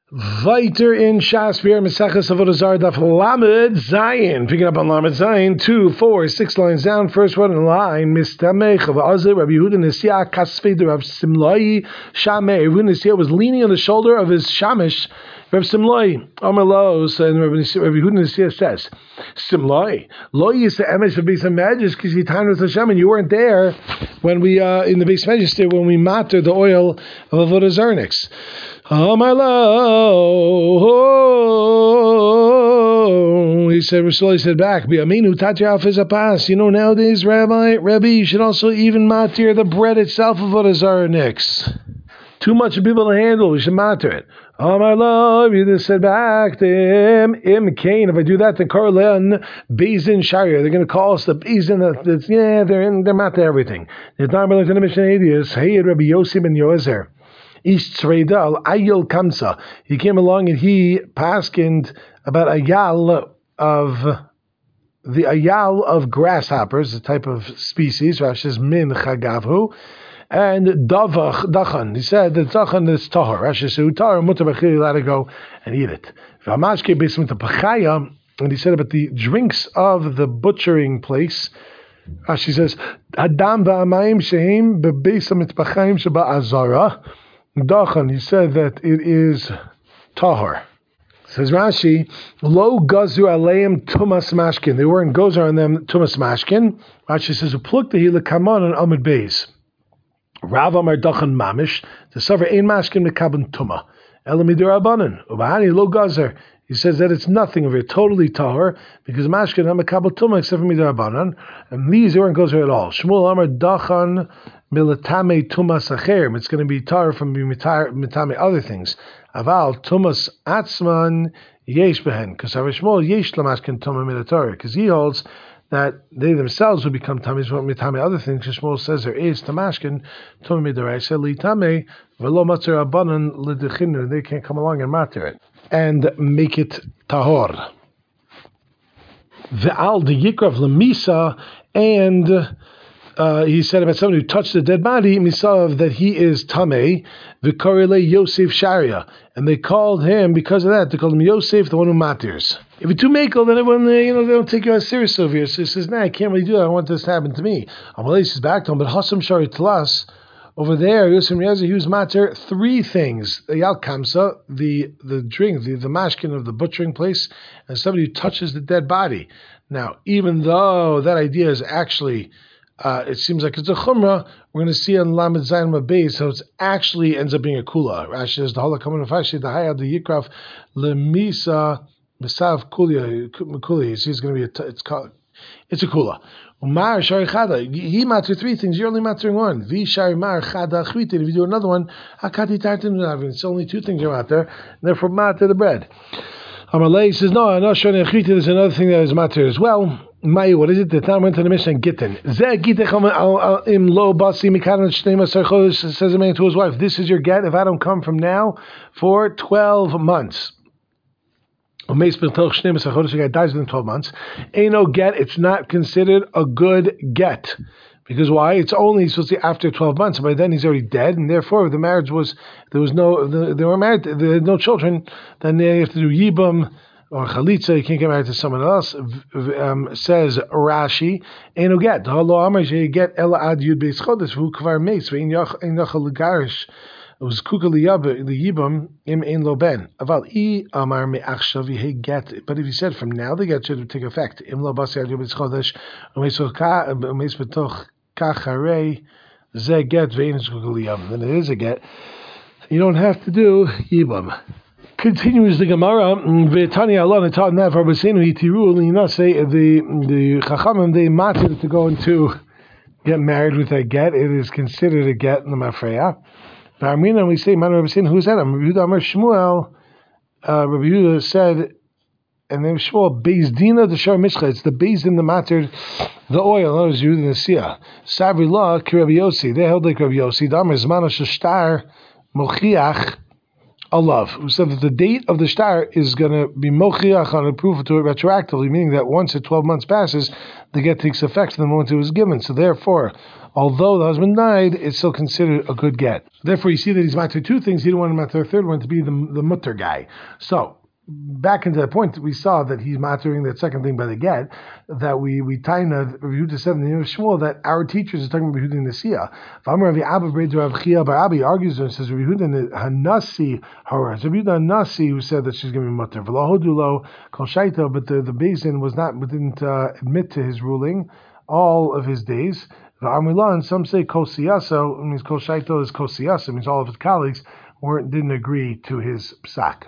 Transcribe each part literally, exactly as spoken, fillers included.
Weiter in Shas, we are Maseches Avodah Zarah Daf Lamed Zayin. Picking up on Lamed Zayin, two, four, six lines down. First one in line, Mistamech of Azir, Rabbi Yehuda Nesiah Kasvei Rav Simlai Shameh. Rabbi Yehuda Nesiah was leaning on the shoulder of his Shamish, Rav Simlai. Amar Lo, and Rabbi Yehuda Nesiah says, Simlai, Lo Yisa Emesh for Beis HaMedrash, because you timed with Hashem, and you weren't there when we, uh, in the Beis HaMedrash, when we matter the oil of Avodah Zarah. Oh my Lord, he said, Rasul said back, B'aminu tatir alfiz apas. You know, nowadays, Rabbi, Rabbi, you should also even matir the bread itself of Avodah Zarah nix. Too much for people to handle, we should matir it. Oh my Lord, you just said back to him, Im Cain, if I do that, then Karlan, Bezin Sharia, they're going to call us the Bezin, that's, yeah, they're in, they're matir everything. It's not really the Mishnah Adius, hey, Rabbi Yossi ben Yoezer. Ish Tzreidal Ayil Kamsa. He came along and he paskined about ayal of the ayal of grasshoppers, a type of species. Rashi says min chagavhu, and davach dachan. He said that dachan is tahor. Rashi says tahor mutar b'chili, let it go and eat it. V'amashke b'smut pachaya, and he said about the drinks of the butchering place. Rashi says adam v'amayim sheim bebeisam mitpachayim sheba azara. Dachan, he said that it is tahor. Says Rashi, lo gazu aleim tumas mashkin. They weren't gozer on them tumas mashkin. Rashi says, upluk the kaman and amid beis. Rav amar dachan mamish. The suffer ein mashkin mekabin tuma. Elamidur abanan. Ubahani lo gazer. He says that it's nothing of it, totally tahor, because mashkin am mekabel tuma except for midar abanan. And these weren't gozer at all. Shmuel amar dachan milatame tumas acher. It's going to be tar from mitame other things. Aval tumas atzman yesh behen. Because Shmuel yesh lamashkin tuma milatar. Because he holds that they themselves would become tamis from mitame other things. Because Shmuel says there is tamashkin tuma midarai. Said litame velo matzar abanan lidechinu. They can't come along and matter it and make it tahor. Ve'al de yikrav lemisa, and Uh, he said about someone who touched the dead body, misav, that he is tamei, v'korele Yosef Sharia, and they called him because of that. They called him Yosef, the one who matters. If you do makel, then everyone, you know, they don't take you as serious over here. So he says, "Nah, I can't really do that. I want this to happen to me." Amalei says back to him, but Hasam Shari Tlas over there, Yosef Yezer, he was matter three things: the Yal Kamsa, the the drink, the the mashkin of the butchering place, and somebody who touches the dead body. Now, even though that idea is actually Uh, it seems like it's a chumrah, we're going to see on Lamed Zayin Mabez, so it actually ends up being a kula. Rashi says the halakam fashi the hayad the yikraf lemisa misav kulia kulia. It's going to be a t- it's called it's a kula. Umar shari chada. He matter three things. You're only mattering one. Vi shari mar chada chvitin. If you do another one, hakati tartin navin. It's only two things you're out there, and therefore matter the bread. Amalei says no, I'm not sure. There's another thing that is matter as well. Mai, what is it? The time went to the mission Gittin. Im lo basi mikaran shnei says a man to his wife, this is your get if I don't come from now for twelve months. A guy dies within twelve months. Ain't no get, it's not considered a good get. Because why? It's only supposed to be after twelve months. By then he's already dead, and therefore the marriage was, there was no, they were married, they had no children, then they have to do yibam, or chalitza, you can't get married to someone else. Um, says Rashi, "Eno get halo amar she get ela ad yud beis chodesh who kvar meis ve'in yachal legarish was kukaliyab the yibam im ein lo ben aval I amar me'achshav he get." But if he said from now the get should take effect im lo basi ad yud beis chodesh umeis umeis betoch kacharei ze get ve'in kukaliyab, then it is a get. You don't have to do yibam. Continues the Gemara, V'tani Allah, and taught that for Basinu, Itiru, and you know, say the the Chachamim, they matter to go into get married with a get. It is considered a get in the Mafreya. V'amrina, we say, Man Rabbi Basinu, who's that? Rabbi Yehuda Amar Shmuel. Uh, Rabbi Yehuda said, and then Shmuel, Beis Dina the Shar Mishcha. It's the Beis Din the mattered the oil. That was Yehuda Nesiah. Savri law, Ki Rabbi Yossi. They held like Rabbi Yossi. Damar Zmana Shashtar Mochiach. alav, who said that the date of the shtar is going to be mochiach on a proof to it retroactively, meaning that once the twelve months passes, the get takes effect from the moment it was given. So therefore, although the husband died, it's still considered a good get. Therefore, you see that he's matter two things. He didn't want to matter a third one to be the, the mutter guy. So, back into the point, we saw that he's mattering that second thing by the get, that we we taina Yehuda said in the name of Shmuel that our teachers are talking about Yehuda Nasiya. V'amar Rabbi Abba B'Rei Rav Chia Bar Abi argues and says Rabbi Yehuda Hanasi Hara. Rabbi Yehuda Hanasi who said that she's going to be mutter. V'lahodulo kol shaita, but the the Beis Din was not didn't uh, admit to his ruling all of his days. V'amrilah, and some say kol siyasa, means kol shaita is kol siyasa, means all of his colleagues weren't didn't agree to his psak.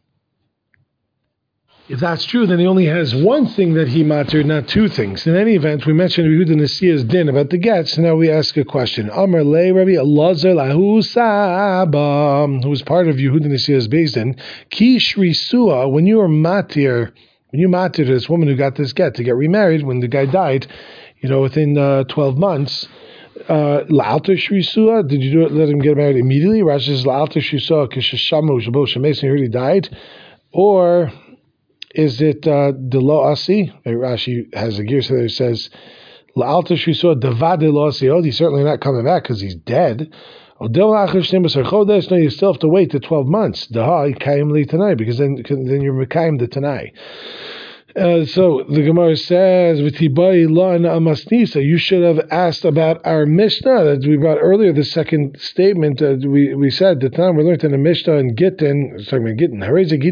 If that's true, then he only has one thing that he mattered, not two things. In any event, we mentioned Yehuda Nasiya's din about the gets, so now we ask a question. Amar le Rabbi Elazar lahu Saba, who was part of Yehuda Nasiya's Beis Din, ki shrisua, when you were matir, when you matir this woman who got this get to get remarried, when the guy died, you know, within uh, twelve months, uh, la'alter shrisua, did you do it, let him get married immediately? Rashi says la'alter shrisua kishashamu shabo shemes, and he already died, or is it uh, de lo asi? Rashi has a gear that says la'alta shrisua devade lo asi. Oh, he's certainly not coming back because he's dead. No, you still have to wait the twelve months. Daha kayim li tanai, because then then you're mekayim the tanai. Uh, so the Gemara says, you should have asked about our Mishnah that we brought earlier, the second statement that we, we said, the time we learned in the Mishnah in Gittin, talking about Gittin,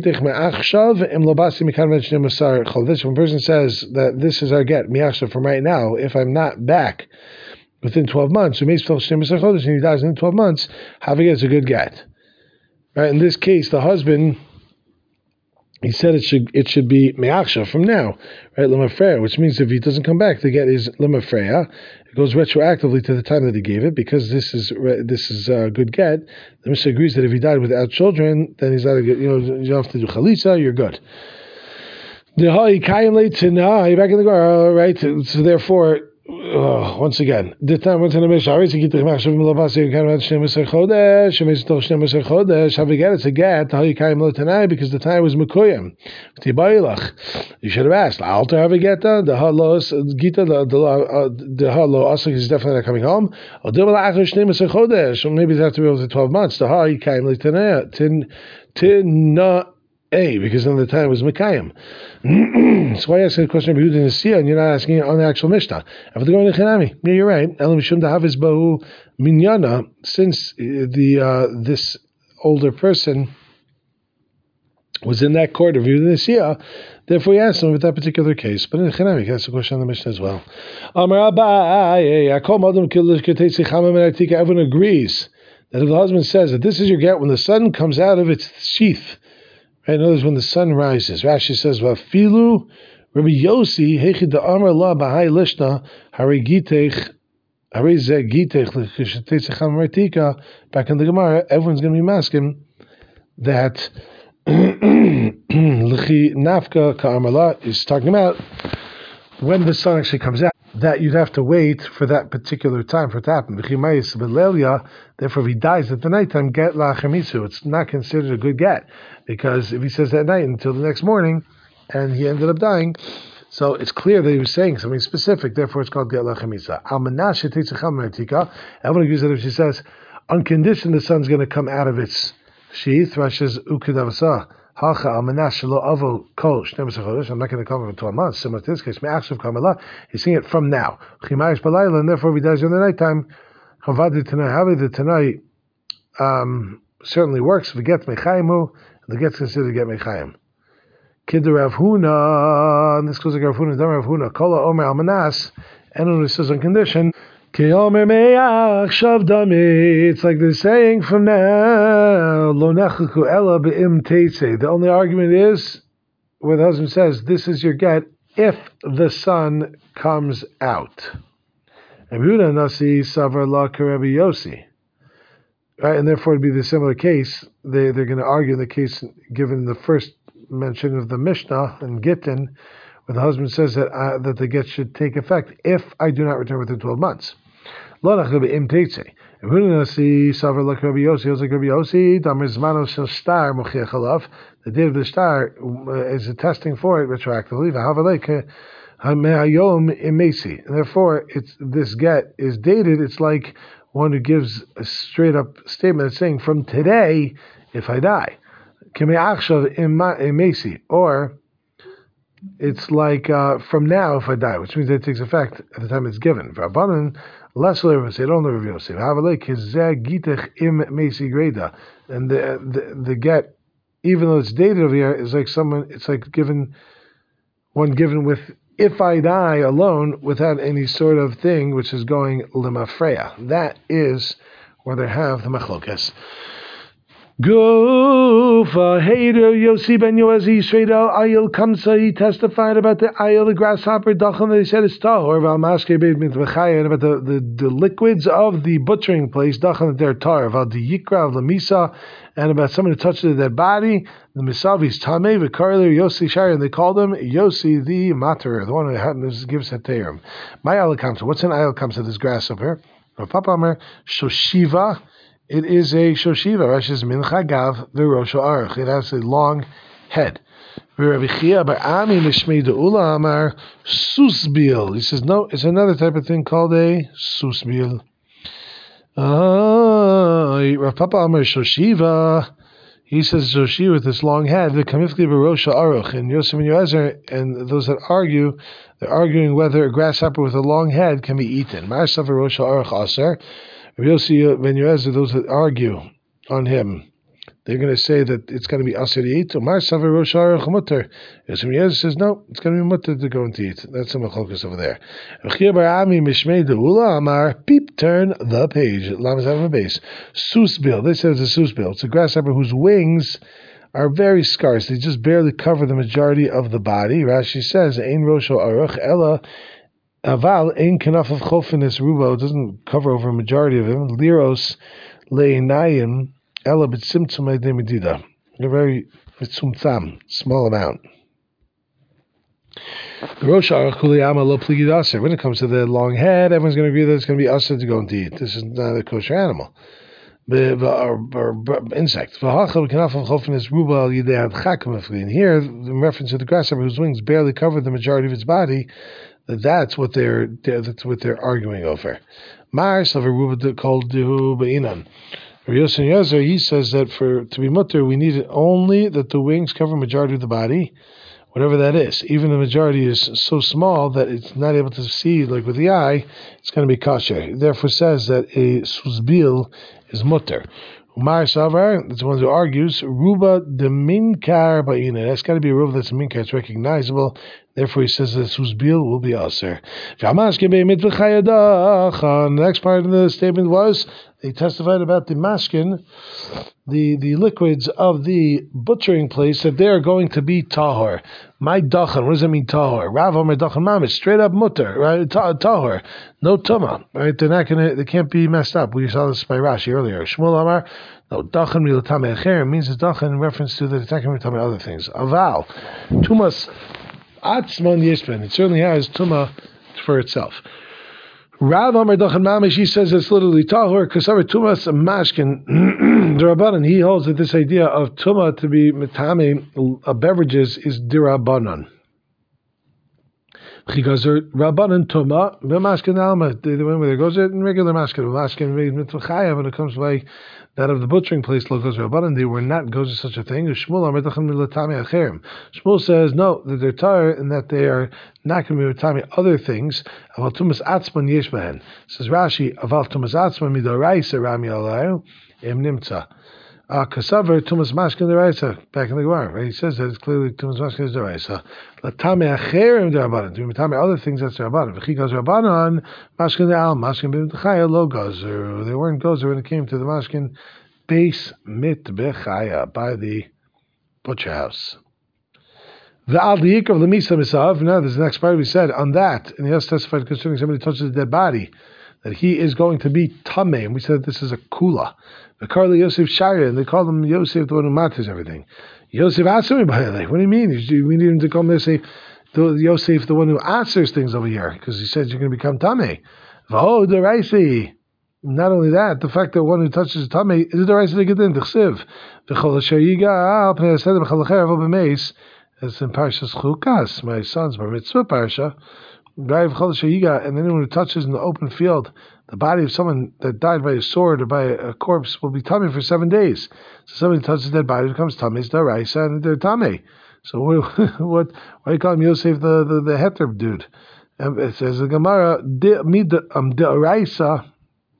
when a person says that this is our get, from right now, if I'm not back within twelve months, and he dies in twelve months, having it is a good get. Right? In this case, the husband, he said it should it should be me'achshav from now, right? Lemafreya, which means if he doesn't come back, the get is lemafreya. It goes retroactively to the time that he gave it, because this is this is a good get. The Mishnah agrees that if he died without children, then he's not a good. You know, you don't have to do chalitza. You're good. The ha'ikayim leitzina, you're back in the Gemara, right? So therefore, oh, once again, the time went to the Mishnah. It's a get. It's a get. Because the time was mekuyim. You should have asked. Alter have a get. The halos gita. The halo asik is definitely not coming home. Or maybe they have to be able to twelve months. The ha'ikayim letanai tin tin. A, because then the time was Mekayim. So why ask a question about Yehuda Nasiya and you're not asking it on the actual Mishnah? Yeah, you're right. Since the uh, this older person was in that court of Yehuda Nasiya, therefore he asked him with that particular case. But in the Chanami, he asked a question on the Mishnah as well. Everyone agrees that if the husband says that this is your get when the sun comes out of its sheath, right, in other words, when the sun rises. Rashi says, "Vafilu Rabbi Yossi hechid the Amar La Bahai Lishna Hari Gitech Hari Ze Gitech L'Chishatetzecham Martika." Back in the Gemara, everyone's going to be masking that L'Chi Nafka Ka'Amar La is talking about when the sun actually comes out, that you'd have to wait for that particular time for it to happen. Therefore, if he dies at the nighttime, get la'achemisu. It's not considered a good get, because if he says that night until the next morning, and he ended up dying, so it's clear that he was saying something specific. Therefore, it's called get la'achemisa. Al menashe teitzacham martika. Everyone agrees that if she says, on condition the sun's going to come out of its sheath, Rashi says ukidavasa. I'm not going to come in twelve months. Similar to this case, he's seeing it from now. And therefore, if he dies in the nighttime, the Tanai um, certainly works. If he gets Mechaimu, the get's considered to get Mechaim. Kid Rav Huna, and this goes like Rav Huna, Rav Huna, Kola Omer Almanas, and it says on condition. It's like they're saying from now, the only argument is where the husband says, this is your get if the sun comes out. Right, and therefore it'd be the similar case. They, they're going to argue the case given the first mention of the Mishnah in Gittin, where the husband says that uh, that the get should take effect if I do not return within twelve months. Nasi Savar like Rabbi Yossi, he was like Rabbi Yossi, Damar Zmano Shel Star Mochiach Alav. The day of the star is attesting for it retroactively. V'havalek Hayom Imesi. And therefore, it's this get is dated. It's like one who gives a straight up statement saying, from today, if I die. Keme'achshav Imesi. Or it's like uh, from now if I die, which means that it takes effect at the time it's given. V'abanan less labor say don't know Rabbi Yosef. Havalek Hizeh Gitech Im Mesi Greda. And the, the the get, even though it's dated over here, is like someone. It's like given one given with if I die alone without any sort of thing which is going limafreya. That is where they have the machlokas. Gufa Hader Yossi ben Yoezi Yisrael Ayil Kamsa. He testified about the Ayil, the grasshopper Dachan. They said it's tahor. Val Maske Beit Mitvachaya, and about the, the, the liquids of the butchering place Dachan that they're tar. Val the Yikra of the Misa, and about someone who touched the dead body. The Misavi's Tameh V'Karler Yossi Shari, and they called him Yossi the Materer, the one who had, gives Heterim. My Ayil Kamsa. What's an Ayil Kamsa? This grasshopper. Rav Papa Amar Shoshiva. It is a shoshiva. Rashi says mincha gav v'rosh ha'aruch. It has a long head. V'Ravichia bar'ami mishmei de'ula amar susbil. He says no. It's another type of thing called a susbil. Ah, Rav Papa Amar shoshiva. He says shoshiva with this long head. The kamifli v'rosh ha'aruch. And Yosef and Yoezer and those that argue, they're arguing whether a grasshopper with a long head can be eaten. Ma'asav v'rosh ha'aruch aser. Rabbi Yossi ben Yoezer, those that argue on him, they're going to say that it's going to be aser to eat. Umar savar rosh ha'aruch mutter. Yossi ben Yoezer says no, it's going to be mutter to go and to eat. That's the machlokas over there. Rechia bar'ami mishmei de'ula amar. Peep, turn the page. Lamas have a base. Susbil. They said it's a susbil. It's a grasshopper whose wings are very scarce. They just barely cover the majority of the body. Rashi says ein rosh ha'aruch ella. Aval ein kanaf of chofinis rubo, doesn't cover over a majority of him. Liros leinayim ela b'tzimtzum medida. A very b'tzumtzam, small amount. Rosh ha'aruch kuliyama lo pligid aser. When it comes to the long head, everyone's going to agree that it's going to be aser to go and eat. This is not a kosher animal. Or insect. And here, in reference to the grasshopper whose wings barely cover the majority of its body, that's what they're that's what they're arguing over. Mar Savar called Beinan. Yosef Yozer, he says that for to be mutter, we need it only that the wings cover the majority of the body, whatever that is. Even the majority is so small that it's not able to see, like with the eye, it's going to be kosher. Therefore, says that a susbil is mutter. Umar Savar, that's the one who argues, Ruba de Minkar Ba'ina. That's got to be a Ruba that's a Minkar, it's recognizable. Therefore, he says that Susbil will be Aser. The next part of the statement was, they testified about the mashkin, the, the liquids of the butchering place, that they are going to be tahor. My dachan, what does that mean tahor? Rav Omer dachan mamish, straight up mutter, right? Tahor, no tuma, right? They're not gonna, they can't be messed up. We saw this by Rashi earlier. Shmuel Amar, no dachan milatame acher means it's dachan in reference to the attacking milatame other things. Aval, tumas atzman yishben. It certainly has tuma for itself. Rav Amar Dachan Mamish, he says it's literally tahor, kasavar tumas mashkin. Dirabanan, he holds that this idea of tuma to be metame uh, beverages is dirabanan. Chigazer Rabbanan tuma v'mashkin alma. The one where there goes it in regular mashkin, mashkin mitzvachaya when it comes by that of the butchering place. Lo goes Rabbanan, they were not goes to such a thing. Shmuel Amar Dachan milatami acherim. Shmuel says no, that they're tired and that they are not going to be metame other things. Aval tumas atzman yesh behen. Says Rashi, aval tumas atzman midoraisa rami alayu em nimtza. Uh, Kasaver tumas mashkin deraisa back in the Gemara, right? He says that it's clearly tumas mashkin deraisa. Latame acherim derabanan. Do metame other things that's derabanan. V'chigaz derabanan mashkin de'al mashkin b'mtchaya lo gazer. They weren't gazer when it came to the mashkin base mit bechaya by the butcher house. The al diik of the misa misav. Now there's the next part we said on that, and he has testified concerning somebody touches a dead body that he is going to be tameh. And we said this is a kula. The Karli Yosef Sharia, and they call him Yosef, the one who matters everything. Yosef Asumi, by the way. What do you mean? We need him to come there and say, Yosef, the one who answers things over here, because he says you're going to become Tameh. V'ho deraisi. Not only that, the fact that one who touches Tamei is the right to get in the Chsiv. V'chol asher yiga al pnei haseder b'chol acher avol b'meis, as in Parshas Chukas, my son's bar mitzvah parsha. And anyone who touches in the open field the body of someone that died by a sword or by a corpse will be tummy for seven days. So somebody touches that body, becomes tummy, it's daraisa, and they're tummy. So what, what? Why do you call him Yosef the the, the heter dude? And it says the Gemara, um, daraisa,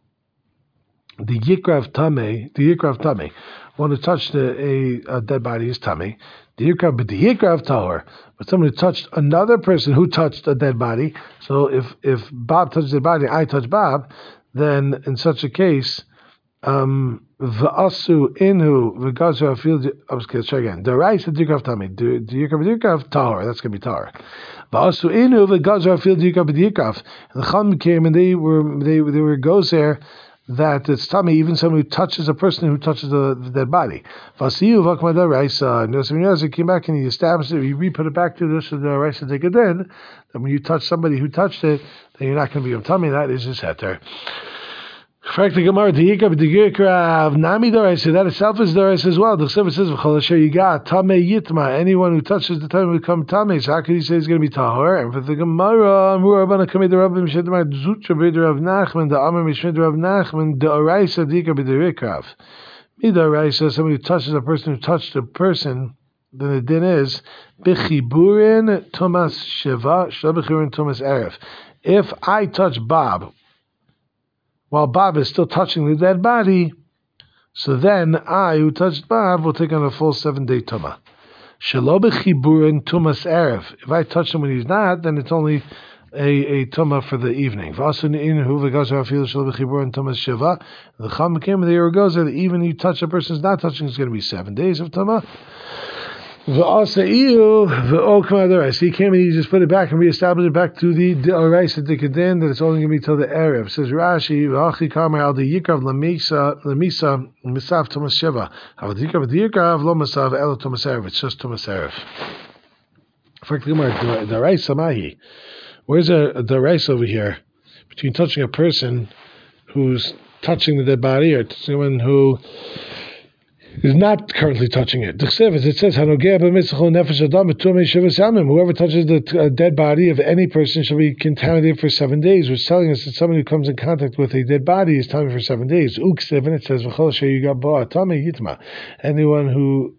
the yikrav tummy, the yikrav tummy. One who touched a, a, a dead body is tummy. The yikrav, but the yikrav tahor. But somebody touched another person who touched a dead body. So if if Bob touched the body, I touch Bob, then in such a case, um, v'asu inu v'gazu afil. Okay, let's try again. The rice the yikrav tummy. The yikrav yikrav tahor. That's gonna be tahor. V'asu inu v'gazu afil yikrav yikrav. And the Chum came and they were they they were goes there. That it's tummy, even someone who touches a person who touches the, the dead body. Vasiyu v'akmada raisa. And Yosef came back and he established it. He re-put it back to this the raisa take it in. That when you touch somebody who touched it, then you're not going to be on tummy. That is his heter. Frankly, Gemara the yikav the yikrav nami daraisa. That itself is daraisa as well. The Chsiv says v'chol asher yiga tamei yitma. Anyone who touches the tummy will become tamei. So how could he say he's going to be tahor? And for the Gemara, Amru Rabbana kamei the Rabbim shedamar zutra b'der Rav Nachman the Amar mishmed Rav Nachman the daraisa the yikav the yikrav. Midaraisa, somebody who touches a person who touched a person. Then the din is b'chiburin tumas sheva shlebichurin tumas erev. If I touch Bob while Bob is still touching the dead body, so then I, who touched Bob, will take on a full seven-day tumah. Shelo b'chiburin tumas erev. If I touch him when he's not, then it's only a, a tumah for the evening. V'asun inhu v'gazer afil shelo b'chiburin tumas sheva. The Chum came and the year goes that even you touch a person who's not touching, it's going to be seven days of tumah. So he came and he just put it back and reestablished it back to the Oraisa Dikadin that it's only going to be till the Erev. Says Rashi, V'achi Kamar al the Yikrav Lamisa Lamisa Misav Tumas Sheva. How the Yikrav the Yikrav Lo Misav Elo Tumas Erev. It's just Tumas Erev. Frankly, the Oraisa Mahi. Where's a Oraisa over here between touching a person who's touching the dead body or someone who is not currently touching it? It says, whoever touches the dead body of any person shall be contaminated for seven days, which is telling us that someone who comes in contact with a dead body is tummy for seven days. And it says, anyone who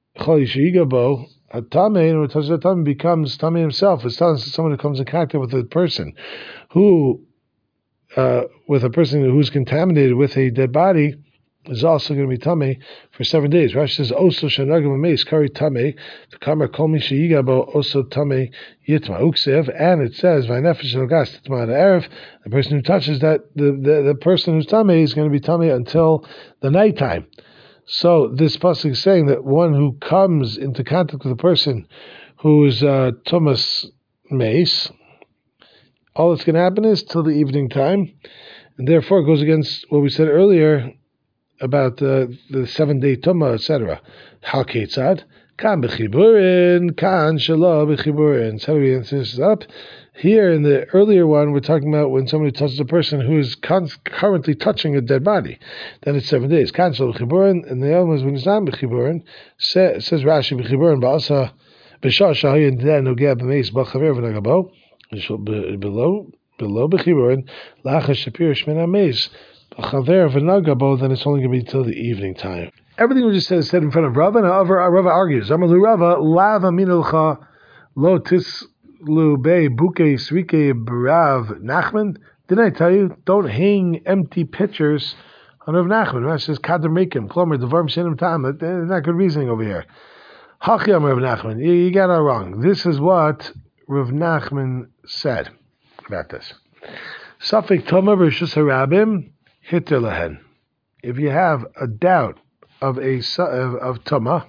Atame, and who touches the tummy becomes tummy himself. It's telling us that someone who comes in contact with a person who, uh, with a person who's contaminated with a dead body, is also going to be tummy for seven days. Rashi says, "Oso shenagam meis kari tummy the kamar kol mi sheyigabo oso tummy yitma uksev," and it says, "V'nefesh elgas titma erev." The person who touches that, the, the the person who's tummy is going to be tummy until the nighttime. So this pasuk is saying that one who comes into contact with a person who is uh, tumas meis, all that's going to happen is till the evening time, and therefore it goes against what we said earlier about uh, the seven-day tumah, et cetera. How ketzad? Kan b'chiburin, kan shelo b'chiburin. So how do we answer this up? Here in the earlier one, we're talking about when somebody touches a person who is con- currently touching a dead body. Then it's seven days. Kan shelo b'chiburin, and the other one is when it's not b'chiburin. Sa- says Rashi b'chiburin ba'asa b'shah shahayin den nogeh b'meis b'chaver v'nagabo below below b'chiburin lachash shapir shmena meis. Chaver v'nagabo, then it's only going to be till the evening time. Everything we just said is said in front of Rava, and Rava argues. Amalu Rava, lava minulcha lo tislu be buke srike brav Nachman. Didn't I tell you? Don't hang empty pitchers on Rav Nachman. Rav says kader mekim klomer devarim shenim tam. That's not good reasoning over here. Hachiyam Rav Nachman. You, you got it wrong. This is what Rav Nachman said about this. Safik toma v'rishus harabim. Hitter if you have a doubt of a of, of tuma,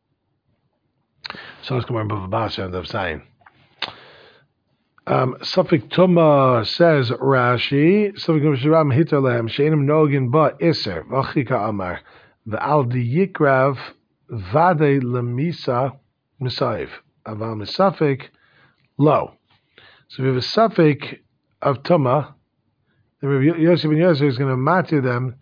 so let's come on above the end of saying. Um, Safik tuma says Rashi. Safik tuma hitter lehem sheinim nogin ba iser v'achika amar v'al di yikrav vade lemisa misayv aval misafik lo. So if you have a safik of tuma, the Rabbi Yosef ben Yozer is going to matter them.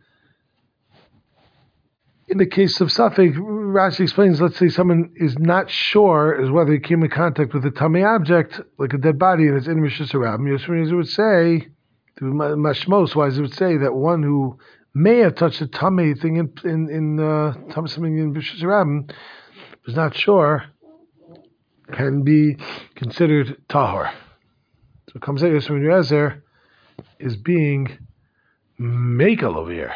In the case of Safek, Rashi explains, let's say someone is not sure as whether he came in contact with a tummy object, like a dead body, and it's in Rishus Harabim. Yosef ben Yozer would say, Mashmos wise, it would say that one who may have touched a tummy thing in in, in uh, something in Rishus Harabim was not sure, can be considered tahor. So it comes out Yosef ben Yozer is being makel over here.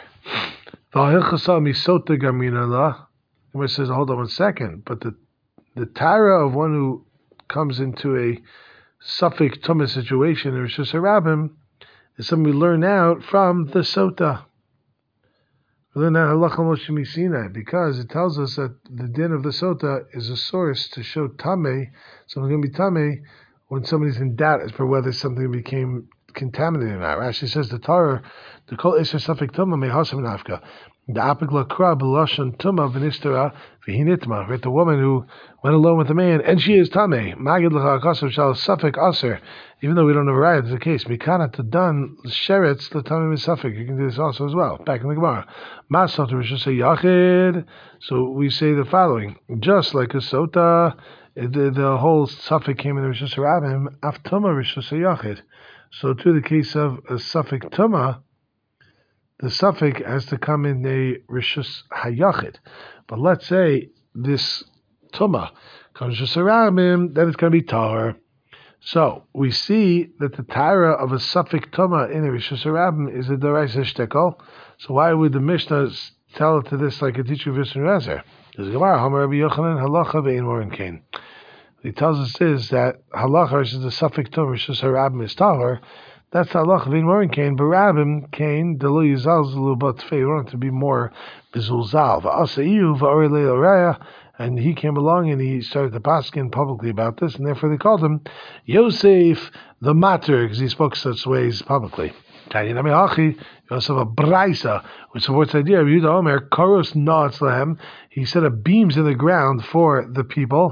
The Gemara says, hold on one second, but the the tara of one who comes into a Safek Tumah situation in Rishus Harabim is something we learn out from the Sota. We learn out Halacha Moshe Misinai because it tells us that the din of the Sota is a source to show Tameh, something's going to be Tameh when somebody's in doubt as for whether something became contaminated or not. Rashi says the Torah, the Kol Isher Safek Tumah Mehasam Nafka. The apik lakra b'lashon tumah v'nistera v'hinitma. Right, the woman who went alone with the man, and she is tamei. Magid l'cha akasav shal safek aser. Even though we don't know right, it's the case. Mikana to done sheretz l'tamei misafek. You can do this also as well. Back in the Gemara, masot rishus yachid. So we say the following: just like a sota, the, the whole safek came in the Rishus Harabim. Af tumah rishus yachid. So to the case of a safek tumah, the suffix has to come in a Rishus Hayachid. But let's say this Tumah comes to Sarabim, then it's going to be Tahor. So we see that the Tara of a suffix Tumah in a Rishus Harabim is a Daraisa Shtekol. So why would the Mishnah tell it to this like a teacher of Yisrael Rezer? There's a Gemara, Hamar Rabbi Yochanan, Halacha ve'in morin kain. He tells us is that Halacha is the suffix Tumah, Rishus Harabim is Tahor. That's the halach v'in morin kain. Barabim kain delo yizal zelu batfei. We want it to be more bizulzal. V'asaiyu v'orei le'oraya. And he came along and he started to paskin publicly about this, and therefore they called him Yosef the Mater because he spoke such ways publicly. Yosef a Braisa, which supports the idea of Yehuda Omer Koros Na'atz Lehem. He set up beams in the ground for the people.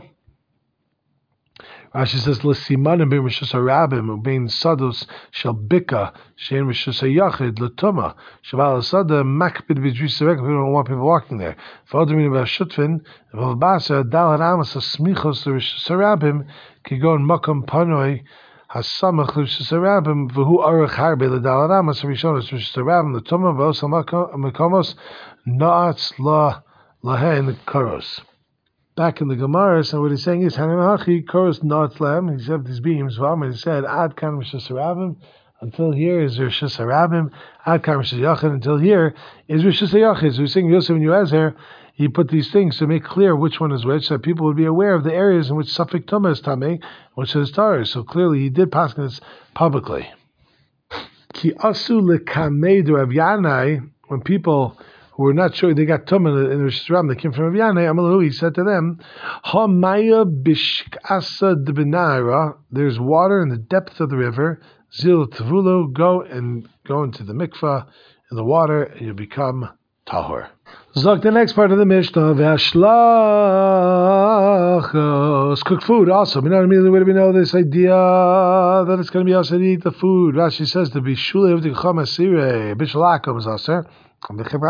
Rashi says, "L'simanim bein Rishus Harabim ubein sados shel bika shein Rishus Hayachid l'tuma shaval asada makpid b'dris serek." We don't want people walking there. V'odrim b'ashutfin v'albasa dal haramas asmichos l'Rishus Harabim kigon makom panoi hasamach l'Rishus Harabim v'hu arach harbe l'dal haramas harishonos Rishus Harabim l'tuma v'osal makomos na'atz la lahen karos. Back in the Gemara, so what he's saying is, Hanamachi Koros Notzlam, he said these beams, he said, Ad Kan Rishus Harabim, until here is Rishus Harabim, Ad Kan Rishus Yachid, until here is Rishus Yachid. So he's saying, Yosef ben Yozer, he put these things to make clear which one is which, so that people would be aware of the areas in which Safek Tumah is Tameh, which is Torah. So clearly he did pass this publicly. Ki Asu Lekamei Rav Yanai, when people who were not sure they got tumah in the Rishus Harabim, they came from Rav Yanai, Amalahu, he said to them, Ha Maya Bishkasa Debinara, there's water in the depth of the river, Zil Tavulo, go and go into the mikvah in the water, and you become tahor. Zok, the next part of the Mishnah, Vashlachos, cook food also. We know immediately where do we know this idea that it's going to be also to eat the food. Rashi says to be shule of the chamasire, bishalakom is also. Because the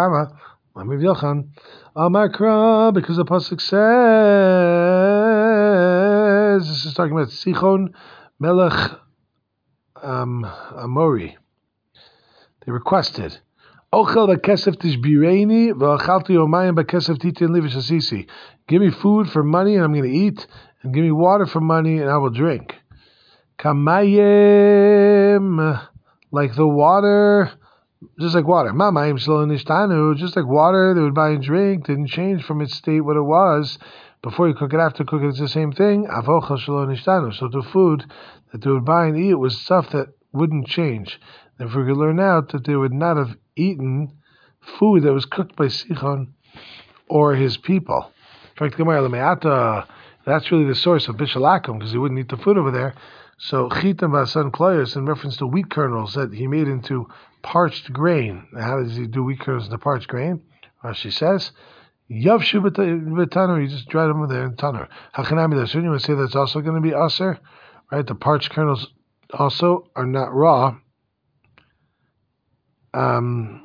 pasuk says this is talking about Sichon Melech um, Amori. They requested, "Ochel v'kesef tishbireini v'achalti yomayim b'kesef titin livish asisi." Give me food for money and I'm going to eat, and give me water for money and I will drink. Kamayim, like the water. Just like water. Mamayim shelo nishtanu, just like water they would buy and drink, didn't change from its state what it was. Before you cook it, after cook it, it's the same thing. Avochel shelo nishtanu. So the food that they would buy and eat was stuff that wouldn't change. Therefore, we could learn out that they would not have eaten food that was cooked by Sichon or his people. In fact, that's really the source of Bishalakim, because he wouldn't eat the food over there. So Chitam Vasan Kloyos, in reference to wheat kernels that he made into parched grain. How does he do wheat kernels into parched grain? Rashi says, Yavshu b'tanur, you just dry them over there in tanur. Hachanami dasun, you would say that's also going to be aser, right? The parched kernels also are not raw. Um,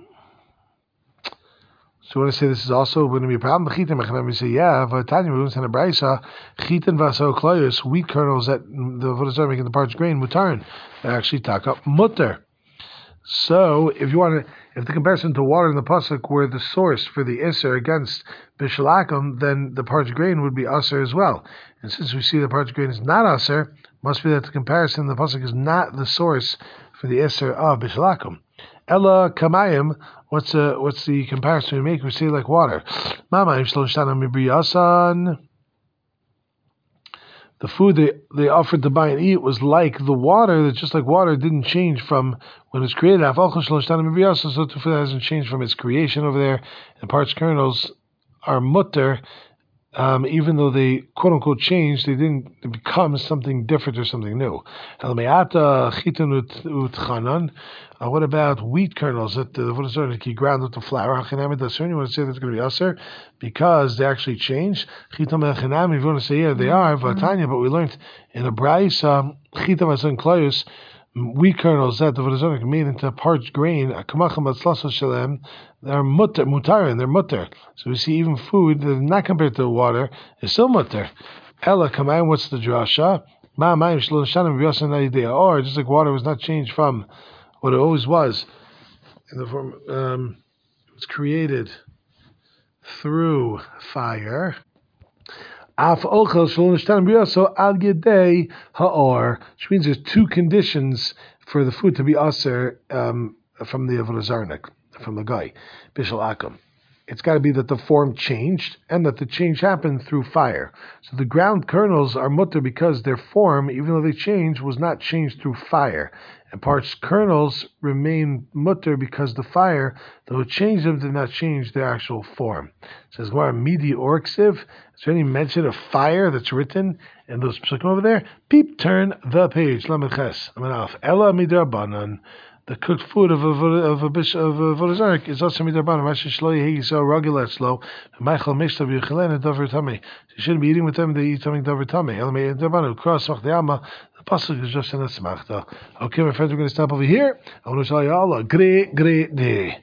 so when I say this is also going to be a problem, we say, yeah, Vatanya, we in a brisa, chitin vaso kloyus, wheat kernels that the avodah making the parched grain, mutarin, they actually talk up mutter. So if you want to, if the comparison to water in the pasuk were the source for the iser against bishalakum, then the parched grain would be aser as well. And since we see the parched grain is not aser, must be that the comparison in the pasuk is not the source for the iser of bishalakum. Ella kamayim. What's the what's the comparison we make? We say like water. Mama the food they, they offered to buy and eat was like the water, that just like water didn't change from when it was created. So the food hasn't changed from its creation over there. And parched kernels are mutter, um, even though they quote unquote changed, they didn't become something different or something new. Uh, what about wheat kernels that the Avodah ground with the flour? You want to say that's going to be aser because they actually change. If you want to say yeah, they are Vatanya, but we learned in a brayso wheat kernels that the Avodah made into parched grain. They're mutter, mutarin, they're mutter. So we see even food that is not compared to water is still mutter. Ella kamayim, what's the drasha? Or just like water was not changed from what it always was, in the form, um, it was created through fire. Which means there's two conditions for the food to be aser um, from the avodah zarnik, from the guy, bishul akum. It's got to be that the form changed and that the change happened through fire. So the ground kernels are mutter because their form, even though they changed, was not changed through fire. And parched kernels remain mutter because the fire, though it changed them, did not change their actual form. It says, "Gemara midi orksiv." Is there any mention of fire that's written in those psukim over there? Peep, turn the page. Lamed ches. Ella midrabanan. The cooked food of a of a bishop of a avodah is also midrabanan. Masha shlo yehi so regular slow. Michael mishtav yuchelen and davar tamei. You shouldn't be eating with them. They eat something davar tamei. Ella midrabanan. Cross the alma. The pasuk is just in a smachta. Okay, my friends, we're going to stop over here. I want to tell you all a great, great day.